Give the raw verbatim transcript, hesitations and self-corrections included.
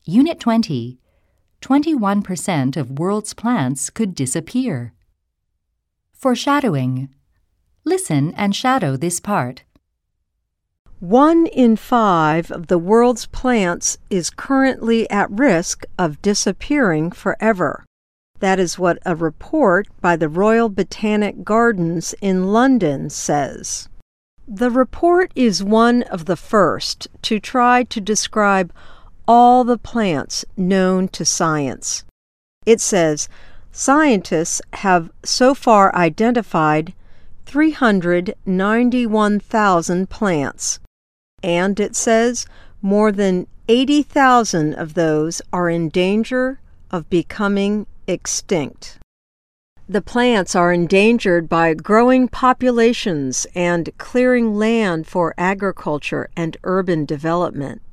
Unit twenty. twenty-one percent of world's plants could disappear. Foreshadowing. Listen and shadow this part. One in five of the world's plants is currently at risk of disappearing forever. That is what a report by the Royal Botanic Gardens in London says. The report is one of the first to try to describe all the plants known to science. It says scientists have so far identified three hundred ninety-one thousand plants, and it says more than eighty thousand of those are in danger of becoming extinct. The plants are endangered by growing populations and clearing land for agriculture and urban development.